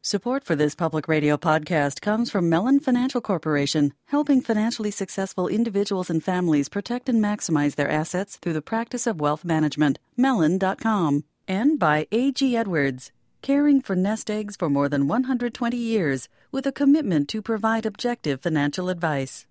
Support for this public radio podcast comes from Mellon Financial Corporation, helping financially successful individuals and families protect and maximize their assets through the practice of wealth management. Mellon.com. And by A.G. Edwards, caring for nest eggs for more than 120 years with a commitment to provide objective financial advice.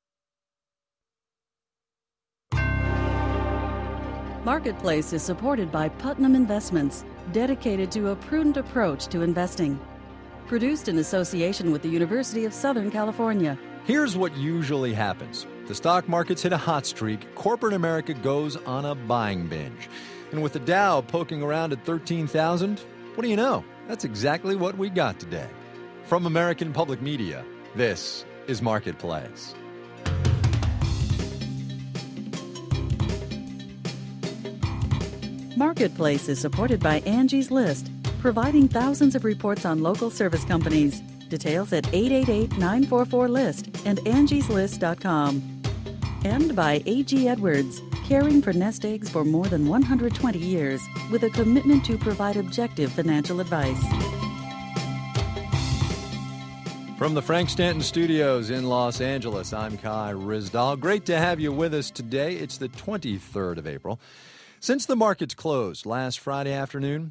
Marketplace is supported by Putnam Investments, dedicated to a prudent approach to investing. Produced in association with the University of Southern California. Here's what usually happens. The stock markets hit a hot streak, corporate America goes on a buying binge. And with the Dow poking around at 13,000, what do you know? That's exactly what we got today. From American Public Media, this is Marketplace. Marketplace is supported by Angie's List, providing thousands of reports on local service companies. Details at 888-944-LIST and angieslist.com. And by A.G. Edwards, caring for nest eggs for more than 120 years with a commitment to provide objective financial advice. From the Frank Stanton Studios in Los Angeles, I'm Kai Ryssdal. Great to have you with us today. It's the 23rd of April. Since the markets closed last Friday afternoon,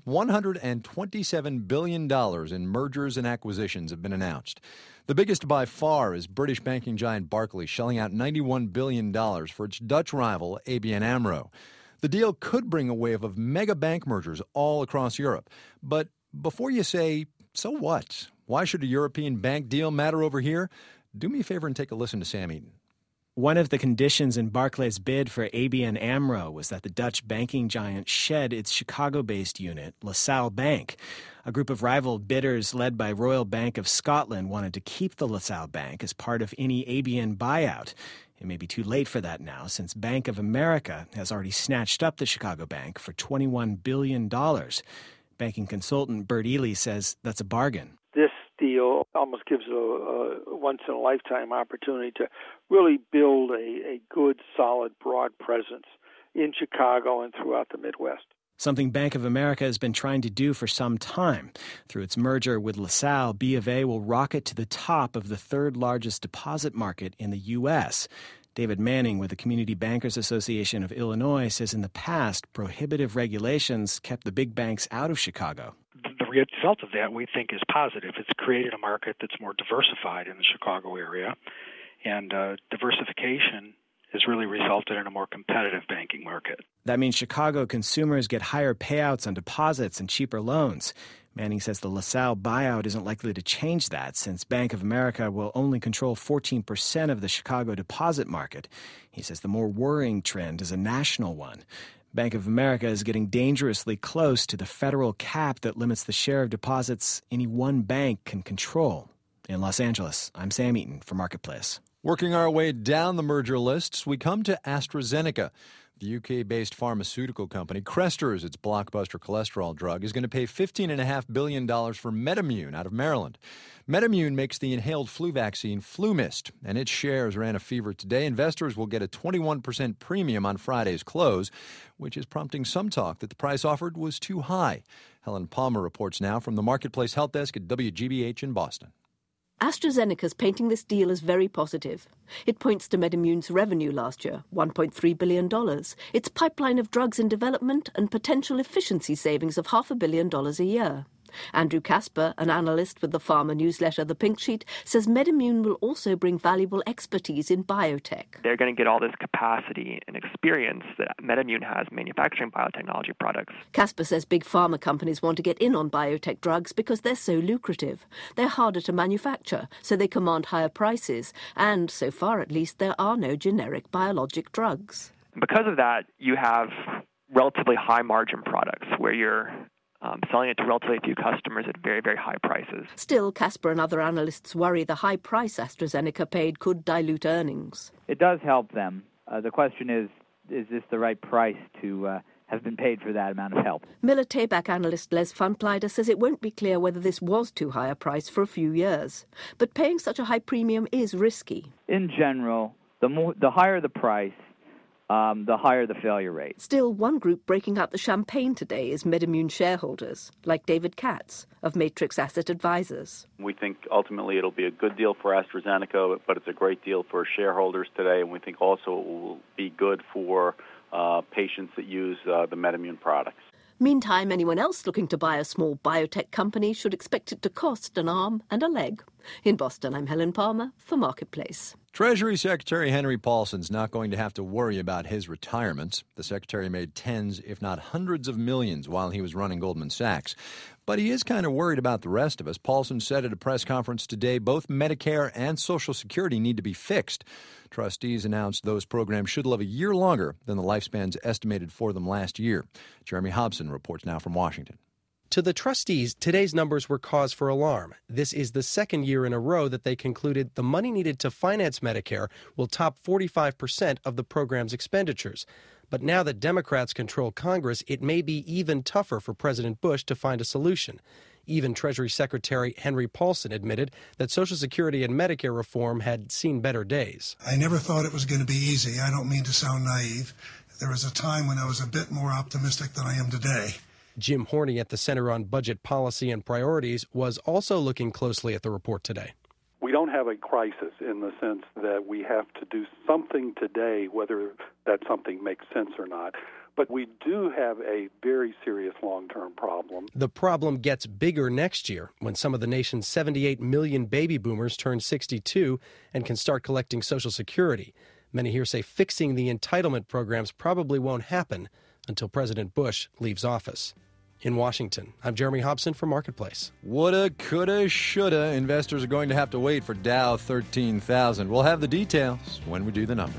$127 billion in mergers and acquisitions have been announced. The biggest by far is British banking giant Barclays, shelling out $91 billion for its Dutch rival, ABN AMRO. The deal could bring a wave of mega bank mergers all across Europe. But before you say, so what? Why should a European bank deal matter over here? Do me a favor and take a listen to Sam Eaton. One of the conditions in Barclays' bid for ABN AMRO was that the Dutch banking giant shed its Chicago-based unit, LaSalle Bank. A group of rival bidders led by Royal Bank of Scotland wanted to keep the LaSalle Bank as part of any ABN buyout. It may be too late for that now, since Bank of America has already snatched up the Chicago Bank for $21 billion. Banking consultant Bert Ely says that's a bargain. This deal almost gives a once-in-a-lifetime opportunity to really build a good, solid, broad presence in Chicago and throughout the Midwest. Something Bank of America has been trying to do for some time. Through its merger with LaSalle, B of A will rocket to the top of the third largest deposit market in the U.S. David Manning with the Community Bankers Association of Illinois says in the past, prohibitive regulations kept the big banks out of Chicago. The result of that, we think, is positive. It's created a market that's more diversified in the Chicago area, and diversification has really resulted in a more competitive banking market. That means Chicago consumers get higher payouts on deposits and cheaper loans. Manning says the LaSalle buyout isn't likely to change that, since Bank of America will only control 14% of the Chicago deposit market. He says the more worrying trend is a national one. Bank of America is getting dangerously close to the federal cap that limits the share of deposits any one bank can control. In Los Angeles, I'm Sam Eaton for Marketplace. Working our way down the merger lists, we come to AstraZeneca. The UK-based pharmaceutical company, Crestor's, its blockbuster cholesterol drug, is going to pay $15.5 billion for Metamune out of Maryland. Metamune makes the inhaled flu vaccine FluMist, and its shares ran a fever today. Investors will get a 21% premium on Friday's close, which is prompting some talk that the price offered was too high. Helen Palmer reports now from the Marketplace Health Desk at WGBH in Boston. AstraZeneca's painting this deal as very positive. It points to Metamune's revenue last year, $1.3 billion, its pipeline of drugs in development, and potential efficiency savings of $500 million a year. Andrew Casper, an analyst with the pharma newsletter The Pink Sheet, says Metamune will also bring valuable expertise in biotech. They're going to get all this capacity and experience that Metamune has manufacturing biotechnology products. Casper says big pharma companies want to get in on biotech drugs because they're so lucrative. They're harder to manufacture, so they command higher prices, and so far at least there are no generic biologic drugs. Because of that, you have relatively high margin products where you're selling it to relatively few customers at very, very high prices. Still, Casper and other analysts worry the high price AstraZeneca paid could dilute earnings. It does help them. The question is this the right price to have been paid for that amount of help? Miller Tabak analyst Les Funpleider says it won't be clear whether this was too high a price for a few years. But paying such a high premium is risky. In general, the higher the price, the higher the failure rate. Still, one group breaking out the champagne today is MedImmune shareholders, like David Katz of Matrix Asset Advisors. We think ultimately it'll be a good deal for AstraZeneca, but it's a great deal for shareholders today, and we think also it will be good for patients that use the MedImmune products. Meantime, anyone else looking to buy a small biotech company should expect it to cost an arm and a leg. In Boston, I'm Helen Palmer for Marketplace. Treasury Secretary Henry Paulson's not going to have to worry about his retirement. The secretary made tens, if not hundreds of millions while he was running Goldman Sachs. But he is kind of worried about the rest of us. Paulson said at a press conference today both Medicare and Social Security need to be fixed. Trustees announced those programs should live a year longer than the lifespans estimated for them last year. Jeremy Hobson reports now from Washington. To the trustees, today's numbers were cause for alarm. This is the second year in a row that they concluded the money needed to finance Medicare will top 45% of the program's expenditures. But now that Democrats control Congress, it may be even tougher for President Bush to find a solution. Even Treasury Secretary Henry Paulson admitted that Social Security and Medicare reform had seen better days. I never thought it was going to be easy. I don't mean to sound naive. There was a time when I was a bit more optimistic than I am today. Jim Horney at the Center on Budget Policy and Priorities was also looking closely at the report today. We don't have a crisis in the sense that we have to do something today, whether that something makes sense or not. But we do have a very serious long-term problem. The problem gets bigger next year when some of the nation's 78 million baby boomers turn 62 and can start collecting Social Security. Many here say fixing the entitlement programs probably won't happen until President Bush leaves office. In Washington, I'm Jeremy Hobson for Marketplace. Woulda, coulda, shoulda. Investors are going to have to wait for Dow 13,000. We'll have the details when we do the numbers.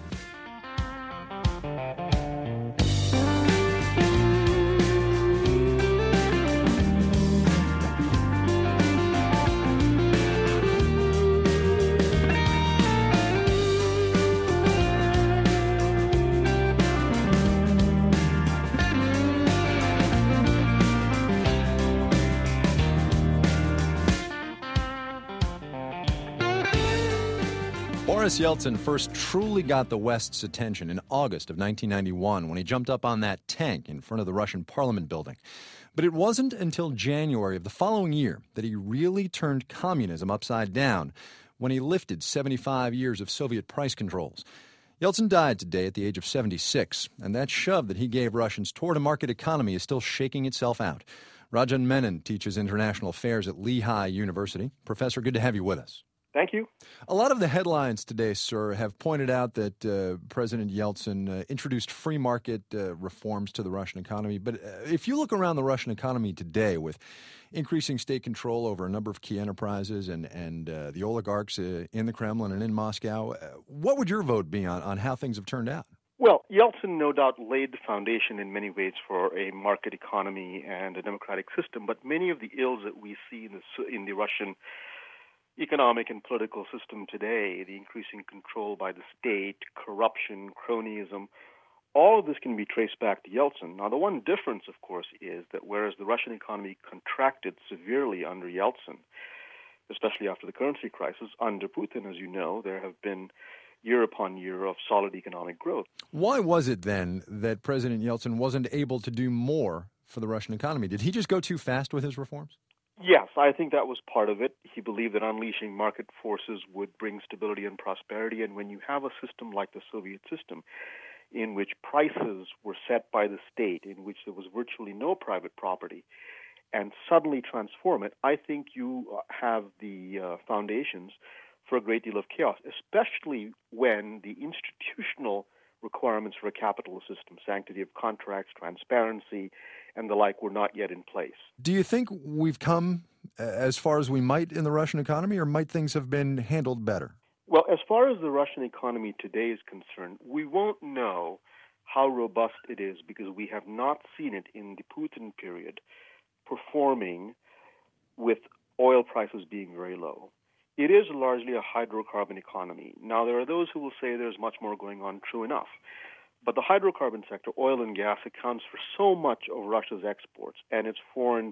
Boris Yeltsin first truly got the West's attention in August of 1991 when he jumped up on that tank in front of the Russian Parliament building. But it wasn't until January of the following year that he really turned communism upside down when he lifted 75 years of Soviet price controls. Yeltsin died today at the age of 76, and that shove that he gave Russians toward a market economy is still shaking itself out. Rajan Menon teaches international affairs at Lehigh University. Professor, good to have you with us. Thank you. A lot of the headlines today, sir, have pointed out that President Yeltsin introduced free market reforms to the Russian economy. But if you look around the Russian economy today with increasing state control over a number of key enterprises and the oligarchs in the Kremlin and in Moscow, what would your vote be on how things have turned out? Well, Yeltsin no doubt laid the foundation in many ways for a market economy and a democratic system. But many of the ills that we see in the Russian economic and political system today, the increasing control by the state, corruption, cronyism, all of this can be traced back to Yeltsin. Now, the one difference, of course, is that whereas the Russian economy contracted severely under Yeltsin, especially after the currency crisis, under Putin, as you know, there have been year upon year of solid economic growth. Why was it then that President Yeltsin wasn't able to do more for the Russian economy? Did he just go too fast with his reforms? Yes, I think that was part of it. He believed that unleashing market forces would bring stability and prosperity. And when you have a system like the Soviet system, in which prices were set by the state, in which there was virtually no private property, and suddenly transform it, I think you have the foundations for a great deal of chaos, especially when the institutional requirements for a capitalist system, sanctity of contracts, transparency, and the like, were not yet in place. Do you think we've come as far as we might in the Russian economy, or might things have been handled better? Well, as far as the Russian economy today is concerned, we won't know how robust it is because we have not seen it in the Putin period performing with oil prices being very low. It is largely a hydrocarbon economy. Now, there are those who will say there's much more going on, true enough. But the hydrocarbon sector, oil and gas, accounts for so much of Russia's exports and its foreign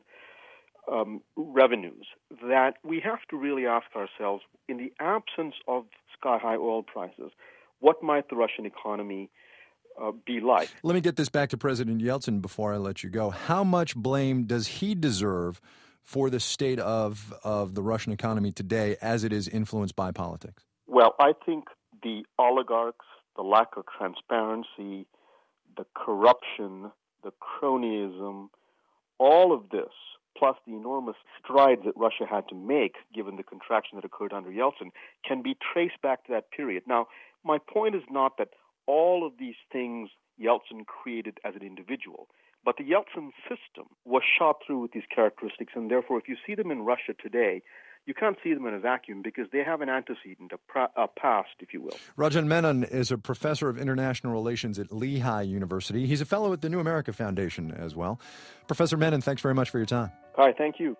revenues that we have to really ask ourselves, in the absence of sky-high oil prices, what might the Russian economy be like. Let me get this back to President Yeltsin before I let you go. How much blame does he deserve for the state of the Russian economy today as it is influenced by politics? Well, I think the oligarchs, the lack of transparency, the corruption, the cronyism, all of this, plus the enormous strides that Russia had to make, given the contraction that occurred under Yeltsin, can be traced back to that period. Now, my point is not that all of these things Yeltsin created as an individual, but the Yeltsin system was shot through with these characteristics, and therefore, if you see them in Russia today, you can't see them in a vacuum because they have an antecedent, a past, if you will. Rajan Menon is a professor of international relations at Lehigh University. He's a fellow at the New America Foundation as well. Professor Menon, thanks very much for your time. Hi, thank you.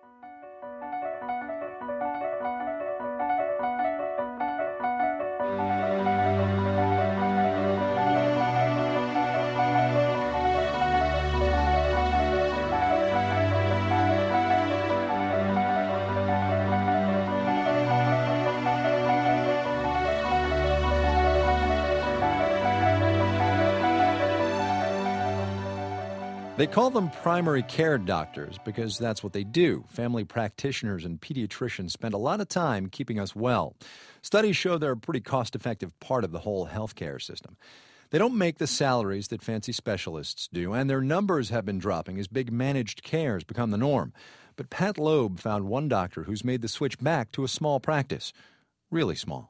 They call them primary care doctors because that's what they do. Family practitioners and pediatricians spend a lot of time keeping us well. Studies show they're a pretty cost-effective part of the whole healthcare system. They don't make the salaries that fancy specialists do, and their numbers have been dropping as big managed care has become the norm. But Pat Loeb found one doctor who's made the switch back to a small practice. Really small.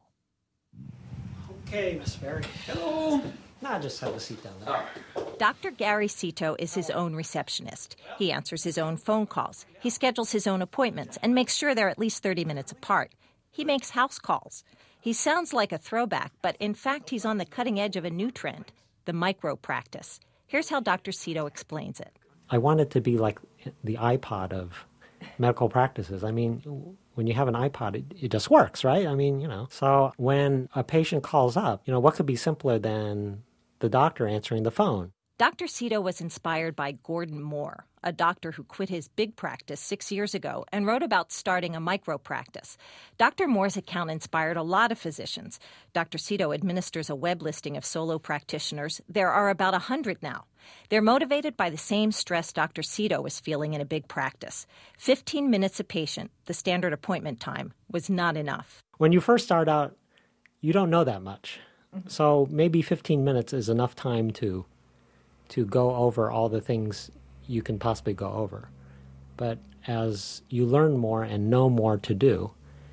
Okay, Miss Berry. Hello. Nah, just have a seat down there. Dr. Gary Cito is his own receptionist. He answers his own phone calls. He schedules his own appointments and makes sure they're at least 30 minutes apart. He makes house calls. He sounds like a throwback, but in fact he's on the cutting edge of a new trend, the micro practice. Here's how Dr. Cito explains it. I want it to be like the iPod of medical practices. I mean, when you have an iPod, it just works, right? I mean, So when a patient calls up, what could be simpler than the doctor answering the phone? Dr. Cito was inspired by Gordon Moore, a doctor who quit his big practice 6 years ago and wrote about starting a micro practice. Dr. Moore's account inspired a lot of physicians. Dr. Cito administers a web listing of solo practitioners. There are about 100 now. They're motivated by the same stress Dr. Cito was feeling in a big practice. 15 minutes a patient, the standard appointment time, was not enough. When you first start out, you don't know that much. So maybe 15 minutes is enough time to go over all the things you can possibly go over. But as you learn more and know more to do,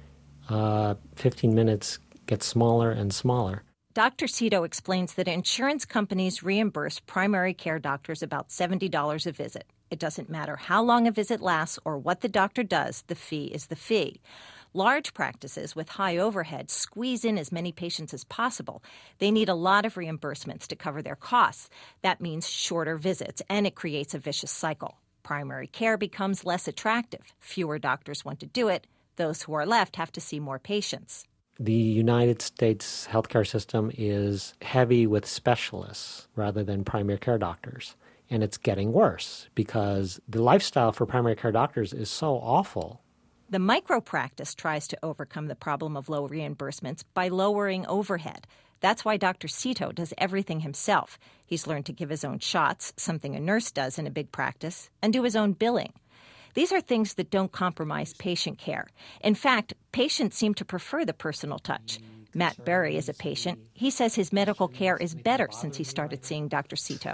15 minutes gets smaller and smaller. Dr. Cito explains that insurance companies reimburse primary care doctors about $70 a visit. It doesn't matter how long a visit lasts or what the doctor does, the fee is the fee. Large practices with high overhead squeeze in as many patients as possible. They need a lot of reimbursements to cover their costs. That means shorter visits, and it creates a vicious cycle. Primary care becomes less attractive. Fewer doctors want to do it. Those who are left have to see more patients. The United States healthcare system is heavy with specialists rather than primary care doctors. And it's getting worse because the lifestyle for primary care doctors is so awful. The micropractice tries to overcome the problem of low reimbursements by lowering overhead. That's why Dr. Cito does everything himself. He's learned to give his own shots, something a nurse does in a big practice, and do his own billing. These are things that don't compromise patient care. In fact, patients seem to prefer the personal touch. Matt Berry is a patient. He says his medical care is better since he started seeing Dr. Cito.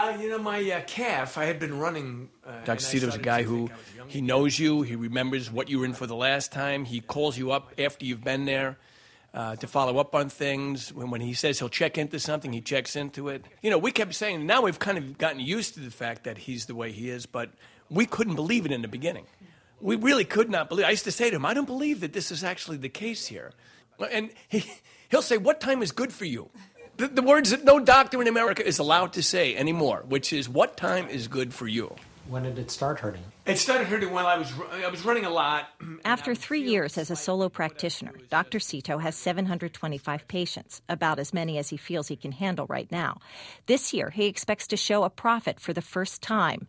My calf, I had been running. Dr. Cito's a guy who, he knows you, he remembers what you were in for the last time. He calls you up after you've been there to follow up on things. When he says he'll check into something, he checks into it. We kept saying, now we've kind of gotten used to the fact that he's the way he is, but we couldn't believe it in the beginning. We really could not believe it. I used to say to him, I don't believe that this is actually the case here. And he'll say, what time is good for you? The words that no doctor in America is allowed to say anymore, which is, what time is good for you? When did it start hurting? It started hurting while I was running a lot. After 3 years as a solo practitioner, Dr. Cito has 725 patients, about as many as he feels he can handle right now. This year, he expects to show a profit for the first time,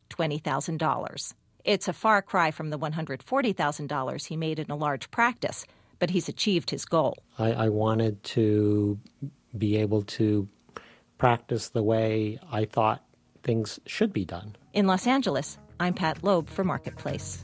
$20,000. It's a far cry from the $140,000 he made in a large practice, but he's achieved his goal. I wanted to be able to practice the way I thought things should be done. In Los Angeles, I'm Pat Loeb for Marketplace.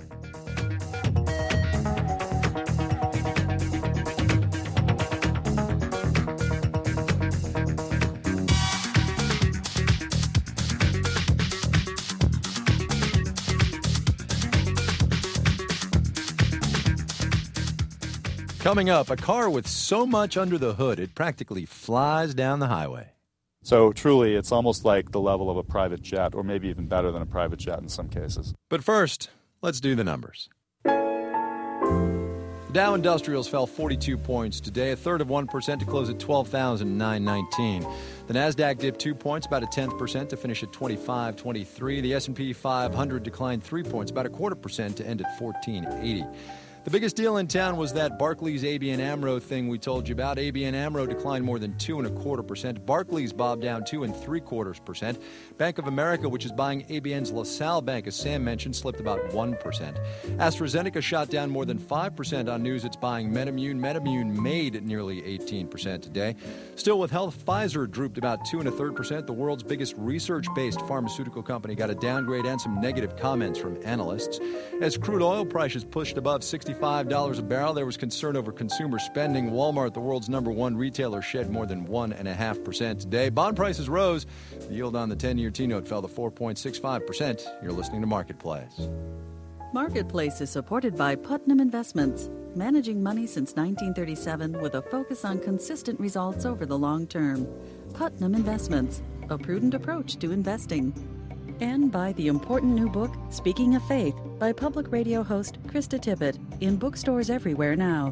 Coming up, a car with so much under the hood it practically flies down the highway. So truly, it's almost like the level of a private jet, or maybe even better than a private jet in some cases. But first, let's do the numbers. The Dow Industrials fell 42 points today, a third of 1% to close at 12,919. The Nasdaq dipped 2 points, about a 10% to finish at 2523. The S&P 500 declined 3 points, about a 0.25% to end at 1480. The biggest deal in town was that Barclays ABN AMRO thing we told you about. ABN AMRO declined more than 2.25%. Barclays bobbed down 2.75%. Bank of America, which is buying ABN's LaSalle Bank, as Sam mentioned, slipped about 1%. AstraZeneca shot down more than 5% on news it's buying MedImmune. MedImmune made nearly 18% today. Still with health, Pfizer drooped about 2.33%. The world's biggest research-based pharmaceutical company got a downgrade and some negative comments from analysts. As crude oil prices pushed above $65 a barrel, there was concern over consumer spending. Walmart, the world's #1 retailer, shed more than 1.5% today. Bond prices rose. The yield on the 10-year T-note fell to 4.65%. You're listening to Marketplace. Marketplace is supported by Putnam Investments, managing money since 1937 with a focus on consistent results over the long term. Putnam Investments, a prudent approach to investing. And by the important new book, Speaking of Faith, by public radio host Krista Tippett, in bookstores everywhere now.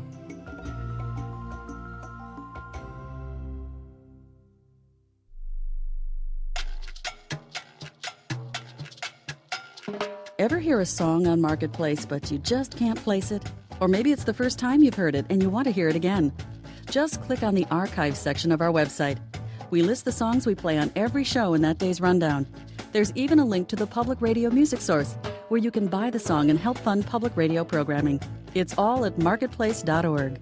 Ever hear a song on Marketplace, but you just can't place it? Or maybe it's the first time you've heard it and you want to hear it again. Just click on the archive section of our website. We list the songs we play on every show in that day's rundown. There's even a link to the Public Radio Music Source, where you can buy the song and help fund public radio programming. It's all at marketplace.org.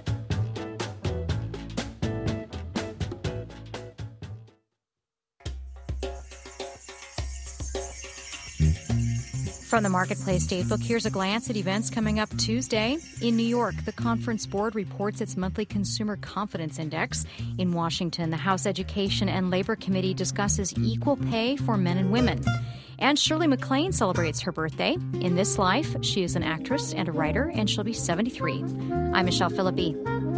From the Marketplace Datebook, here's a glance at events coming up Tuesday. In New York, the Conference Board reports its monthly Consumer Confidence Index. In Washington, the House Education and Labor Committee discusses equal pay for men and women. And Shirley MacLaine celebrates her birthday. In this life, she is an actress and a writer, and she'll be 73. I'm Michelle Philippi.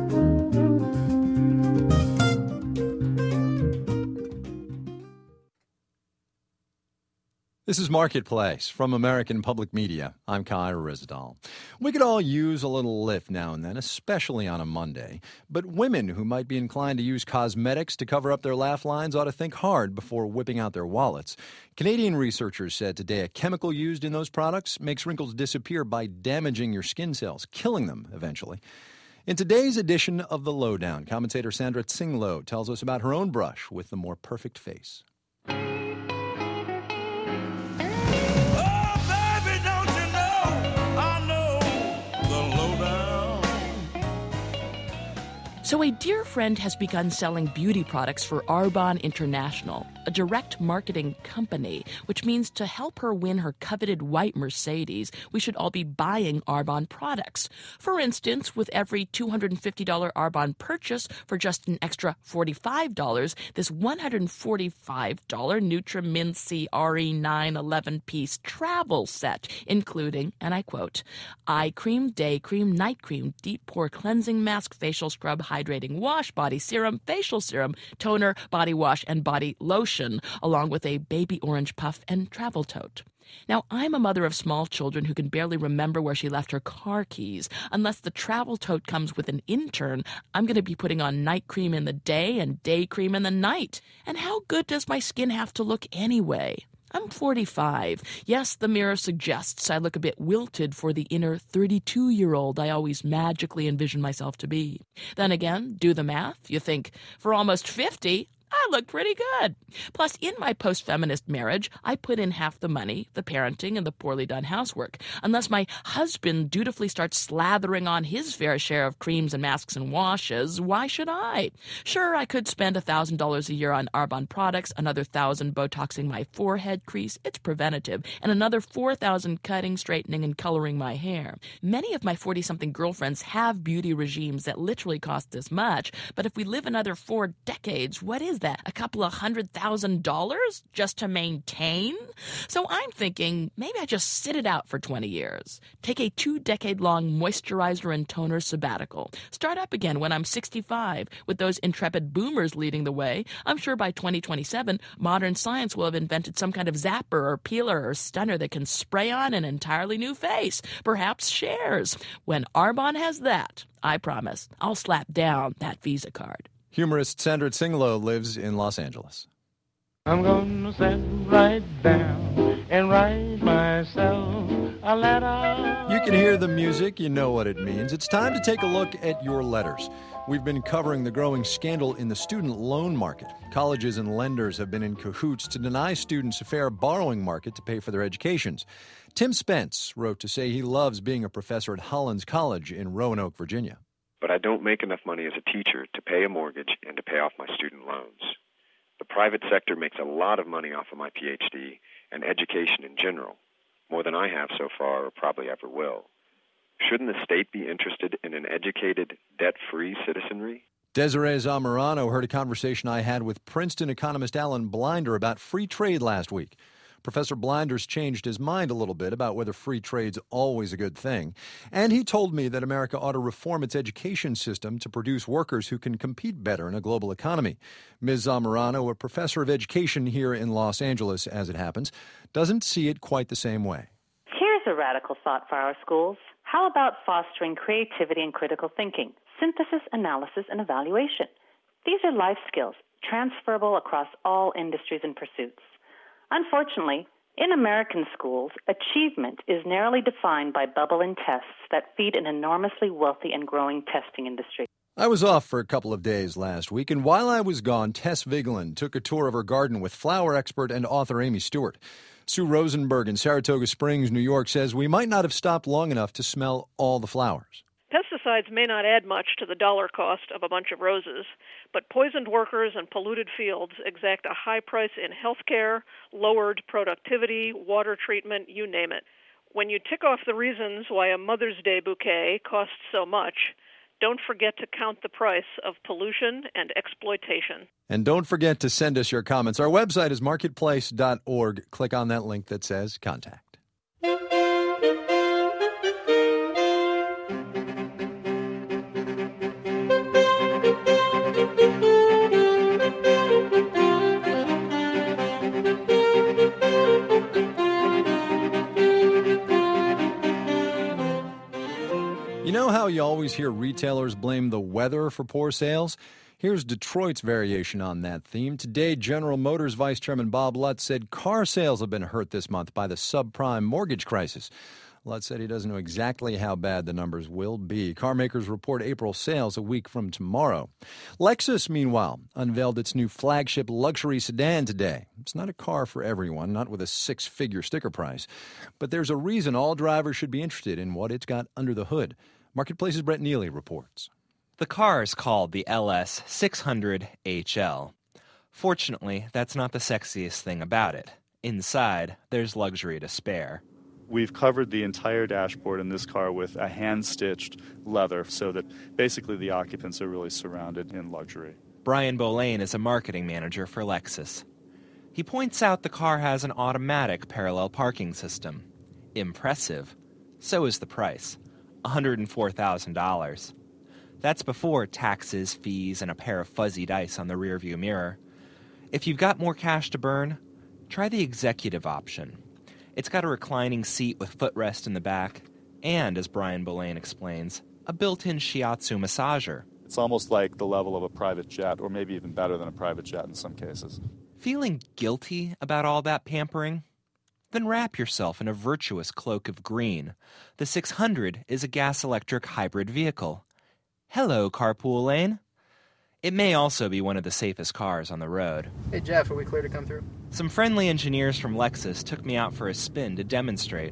This is Marketplace from American Public Media. I'm Kai Ryssdal. We could all use a little lift now and then, especially on a Monday. But women who might be inclined to use cosmetics to cover up their laugh lines ought to think hard before whipping out their wallets. Canadian researchers said today a chemical used in those products makes wrinkles disappear by damaging your skin cells, killing them eventually. In today's edition of The Lowdown, commentator Sandra Tsinglo tells us about her own brush with the more perfect face. So a dear friend has begun selling beauty products for Arbonne International, a direct marketing company, which means to help her win her coveted white Mercedes, we should all be buying Arbonne products. For instance, with every $250 Arbonne purchase for just an extra $45, this $145 Nutrimin C RE9 11-piece travel set, including, and I quote, eye cream, day cream, night cream, deep pore cleansing mask, facial scrub, hydrating wash, body serum, facial serum, toner, body wash, and body lotion, along with a baby orange puff and travel tote. Now, I'm a mother of small children who can barely remember where she left her car keys. Unless the travel tote comes with an intern, I'm going to be putting on night cream in the day and day cream in the night. And how good does my skin have to look anyway? I'm 45. Yes, the mirror suggests I look a bit wilted for the inner 32-year-old I always magically envision myself to be. Then again, do the math. You think, for almost 50, I look pretty good. Plus, in my post-feminist marriage, I put in half the money, the parenting, and the poorly done housework. Unless my husband dutifully starts slathering on his fair share of creams and masks and washes, why should I? Sure, I could spend $1,000 a year on Arbonne products, another $1,000 Botoxing my forehead crease, it's preventative, and another $4,000 cutting, straightening, and coloring my hair. Many of my 40-something girlfriends have beauty regimes that literally cost this much, but if we live another 4 decades, what is that? A couple of $100,000 just to maintain? So I'm thinking maybe I just sit it out for 20 years. Take a 2-decade-long moisturizer and toner sabbatical. Start up again when I'm 65. With those intrepid boomers leading the way, I'm sure by 2027, modern science will have invented some kind of zapper or peeler or stunner that can spray on an entirely new face, perhaps shares. When Arbonne has that, I promise, I'll slap down that Visa card. Humorist Sandra Tsingalo lives in Los Angeles. I'm gonna sit right down and write myself a letter. You can hear the music, you know what it means. It's time to take a look at your letters. We've been covering the growing scandal in the student loan market. Colleges and lenders have been in cahoots to deny students a fair borrowing market to pay for their educations. Tim Spence wrote to say he loves being a professor at Hollins College in Roanoke, Virginia. But I don't make enough money as a teacher to pay a mortgage and to pay off my student loans. The private sector makes a lot of money off of my PhD and education in general, more than I have so far or probably ever will. Shouldn't the state be interested in an educated, debt-free citizenry? Desiree Zamorano heard a conversation I had with Princeton economist Alan Blinder about free trade last week. Professor Blinder's changed his mind a little bit about whether free trade's always a good thing. And he told me that America ought to reform its education system to produce workers who can compete better in a global economy. Ms. Zamorano, a professor of education here in Los Angeles, as it happens, doesn't see it quite the same way. Here's a radical thought for our schools. How about fostering creativity and critical thinking, synthesis, analysis, and evaluation? These are life skills, transferable across all industries and pursuits. Unfortunately, in American schools, achievement is narrowly defined by bubble and tests that feed an enormously wealthy and growing testing industry. I was off for a couple of days last week, and while I was gone, Tess Vigeland took a tour of her garden with flower expert and author Amy Stewart. Sue Rosenberg in Saratoga Springs, New York, says we might not have stopped long enough to smell all the flowers. Pesticides may not add much to the dollar cost of a bunch of roses, but poisoned workers and polluted fields exact a high price in healthcare, lowered productivity, water treatment, you name it. When you tick off the reasons why a Mother's Day bouquet costs so much, don't forget to count the price of pollution and exploitation. And don't forget to send us your comments. Our website is marketplace.org. Click on that link that says Contact. You know how you always hear retailers blame the weather for poor sales? Here's Detroit's variation on that theme. Today, General Motors Vice Chairman Bob Lutz said car sales have been hurt this month by the subprime mortgage crisis. Lutz said he doesn't know exactly how bad the numbers will be. Car makers report April sales a week from tomorrow. Lexus, meanwhile, unveiled its new flagship luxury sedan today. It's not a car for everyone, not with a 6-figure sticker price. But there's a reason all drivers should be interested in what it's got under the hood. Marketplace's Brett Neely reports. The car is called the LS 600 HL. Fortunately, that's not the sexiest thing about it. Inside, there's luxury to spare. We've covered the entire dashboard in this car with a hand-stitched leather so that basically the occupants are really surrounded in luxury. Brian Bolane is a marketing manager for Lexus. He points out the car has an automatic parallel parking system. Impressive. So is the price. $104,000. That's before taxes, fees, and a pair of fuzzy dice on the rearview mirror. If you've got more cash to burn, try the executive option. It's got a reclining seat with footrest in the back, and, as Brian Bolane explains, a built-in shiatsu massager. It's almost like the level of a private jet, or maybe even better than a private jet in some cases. Feeling guilty about all that pampering? Then wrap yourself in a virtuous cloak of green. The 600 is a gas-electric hybrid vehicle. Hello, carpool lane. It may also be one of the safest cars on the road. Hey, Jeff, are we clear to come through? Some friendly engineers from Lexus took me out for a spin to demonstrate.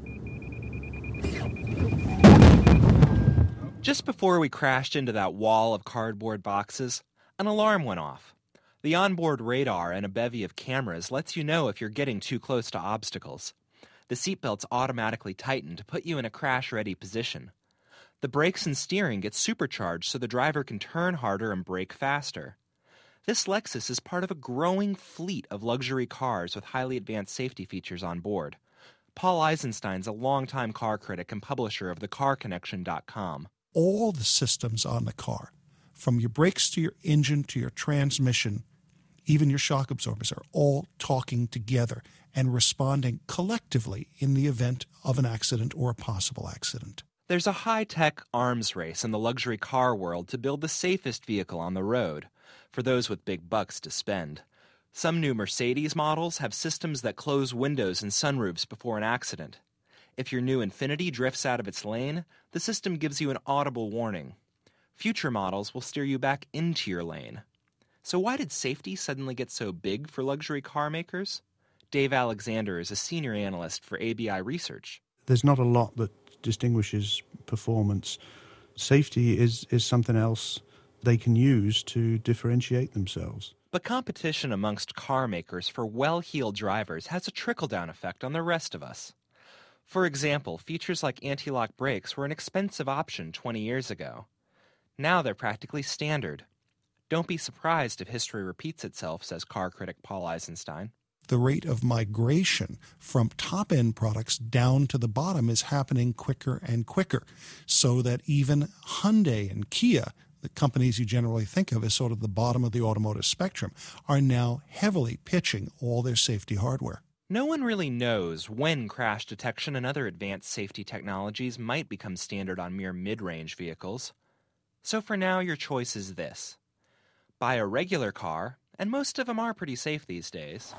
Just before we crashed into that wall of cardboard boxes, an alarm went off. The onboard radar and a bevy of cameras lets you know if you're getting too close to obstacles. The seatbelts automatically tighten to put you in a crash-ready position. The brakes and steering get supercharged so the driver can turn harder and brake faster. This Lexus is part of a growing fleet of luxury cars with highly advanced safety features on board. Paul Eisenstein's a longtime car critic and publisher of thecarconnection.com. All the systems on the car, from your brakes to your engine to your transmission, even your shock absorbers, are all talking together and responding collectively in the event of an accident or a possible accident. There's a high-tech arms race in the luxury car world to build the safest vehicle on the road, for those with big bucks to spend. Some new Mercedes models have systems that close windows and sunroofs before an accident. If your new Infiniti drifts out of its lane, the system gives you an audible warning. Future models will steer you back into your lane. So why did safety suddenly get so big for luxury car makers? Dave Alexander is a senior analyst for ABI Research. There's not a lot that distinguishes performance. Safety is something else they can use to differentiate themselves. But competition amongst car makers for well-heeled drivers has a trickle-down effect on the rest of us. For example, features like anti-lock brakes were an expensive option 20 years ago. Now they're practically standard. Don't be surprised if history repeats itself, says car critic Paul Eisenstein. The rate of migration from top-end products down to the bottom is happening quicker and quicker, so that even Hyundai and Kia, the companies you generally think of as sort of the bottom of the automotive spectrum, are now heavily pitching all their safety hardware. No one really knows when crash detection and other advanced safety technologies might become standard on mere mid-range vehicles. So for now, your choice is this. Buy a regular car, and most of them are pretty safe these days.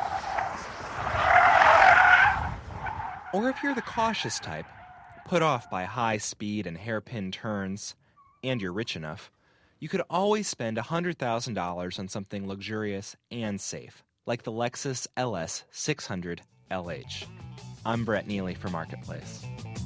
Or if you're the cautious type, put off by high speed and hairpin turns, and you're rich enough, you could always spend $100,000 on something luxurious and safe, like the Lexus LS 600 LH. I'm Brett Neely for Marketplace.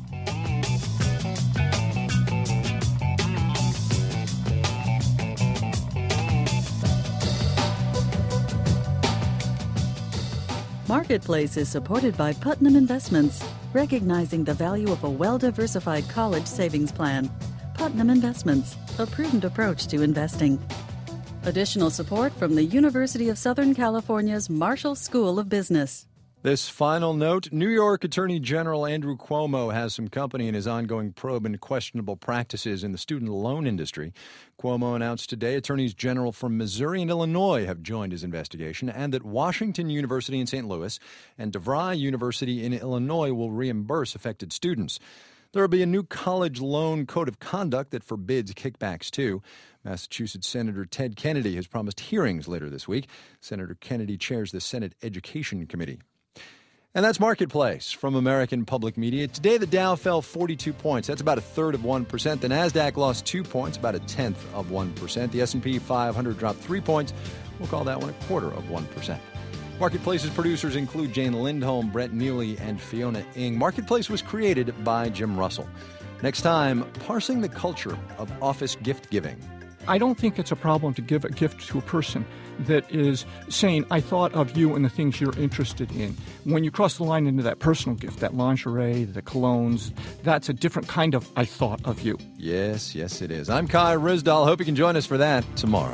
Marketplace is supported by Putnam Investments, recognizing the value of a well-diversified college savings plan. Putnam Investments, a prudent approach to investing. Additional support from the University of Southern California's Marshall School of Business. This final note, New York Attorney General Andrew Cuomo has some company in his ongoing probe into questionable practices in the student loan industry. Cuomo announced today attorneys general from Missouri and Illinois have joined his investigation, and that Washington University in St. Louis and DeVry University in Illinois will reimburse affected students. There will be a new college loan code of conduct that forbids kickbacks, too. Massachusetts Senator Ted Kennedy has promised hearings later this week. Senator Kennedy chairs the Senate Education Committee. And that's Marketplace from American Public Media. Today, the Dow fell 42 points. That's about 1/3 of 1%. The Nasdaq lost 2 points, about 1/10 of 1%. The S&P 500 dropped 3 points. We'll call that one 1/4 of 1%. Marketplace's producers include Jane Lindholm, Brett Neely, and Fiona Ng. Marketplace was created by Jim Russell. Next time, parsing the culture of office gift giving. I don't think it's a problem to give a gift to a person that is saying, I thought of you and the things you're interested in. When you cross the line into that personal gift, that lingerie, the colognes, that's a different kind of I thought of you. Yes, it is. I'm Kai Ryssdal. Hope you can join us for that tomorrow.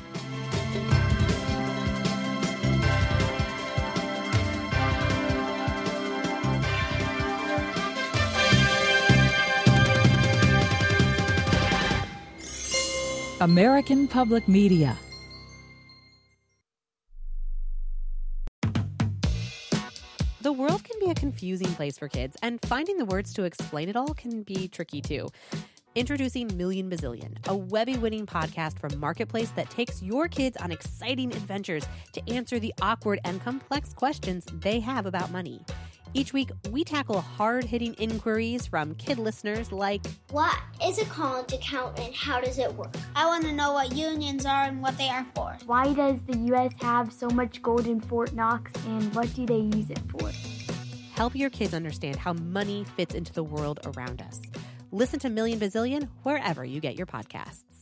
American Public Media. The world can be a confusing place for kids, and finding the words to explain it all can be tricky too. Introducing Million Bazillion, a Webby-winning podcast from Marketplace that takes your kids on exciting adventures to answer the awkward and complex questions they have about money. Each week, we tackle hard-hitting inquiries from kid listeners like, what is a college account and how does it work? I want to know what unions are and what they are for. Why does the U.S. have so much gold in Fort Knox, and what do they use it for? Help your kids understand how money fits into the world around us. Listen to Million Bazillion wherever you get your podcasts.